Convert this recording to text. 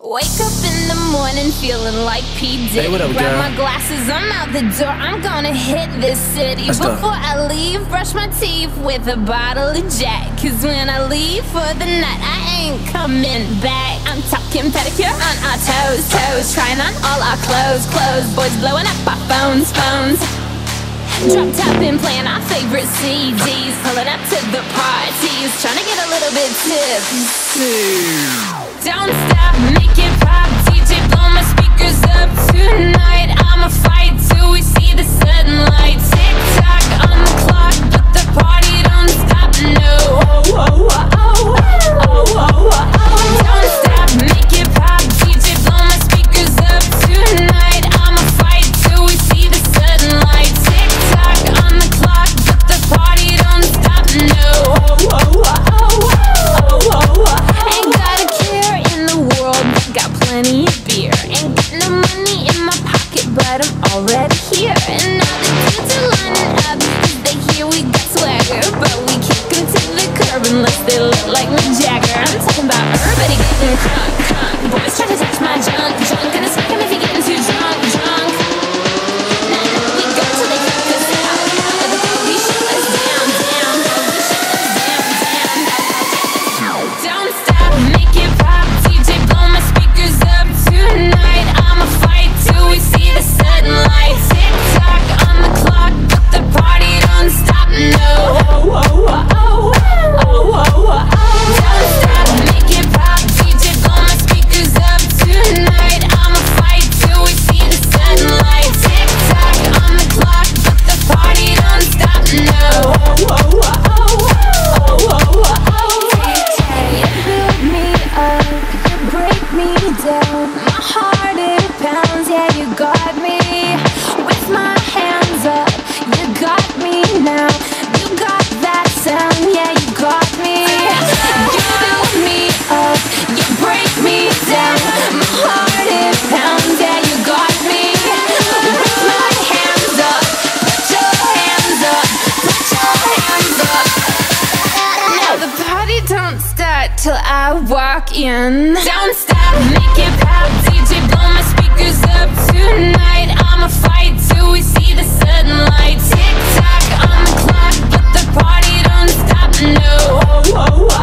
Wake up in the morning feeling like P. Diddy. Hey, what up, Grab girl? my glasses, I'm out the door. I'm gonna hit this city. Let's go. Before I leave, brush my teeth with a bottle of Jack. Cause when I leave for the night, I ain't coming back. I'm talking pedicure on our toes, toes. Trying on all our clothes, clothes. Boys blowing up our phones, phones. Drop top and playing our favorite CDs. Pulling up to the parties, trying to get a little bit tipsy. Don't stop, make it pop, DJ blow my speakers up tonight. I'ma fight till we see the sunlight. Tick tock on the clock, but the party don't stop, no. Oh, oh, oh, oh, oh, oh, oh. Don't stop, make it pop, DJ blow my speakers up tonight. I'ma fight till we see the sunlight. Tick tock on the clock, but the party don't stop, no. Oh, oh, oh, oh, oh, oh, oh. Ain't got a care in the world, got plenty of beer. Ain't got no money in my pocket, but I'm already here. And now the dudes are lining up, cause they hear we got swagger. But we kick them to the curb unless they look like Mick Jagger. I'm talking about everybody getting crunk, crunk. Boys try to touch my junk, junk. Gonna smack him if he getting too drunk, drunk. Nah, nah, we go till they kick us out. Or the police shut us down, down. Police shut us down, down. Don't stop, make it pop, DJ blow my speakers up tonight. I'ma fight till we see the sunlight. Tick tock on the clock, but the party don't stop, no. Oh, oh, oh, oh, oh, oh, oh. Don't stop, make it pop, DJ blow my speakers up tonight. I'ma fight till we see the sunlight. Tick tock on the clock, but the party don't stop, no. Oh, oh, oh, oh, oh, oh, oh. DJ, build me up, you break me down. My heart it pounds, yeah, you got me. With my hands up, you got me now. You got that sound, yeah, you got me. You build me up, you break me down. My heart it pounds, yeah, you got me. With my hands up, put your hands up, put your hands up. Now the party don't start till I walk in. Don't stop, make it pop, DJ blow my speakers up tonight. I'ma fight till we see the sunlight. Tick tock on the clock, but the party don't stop, no. Oh, oh, oh.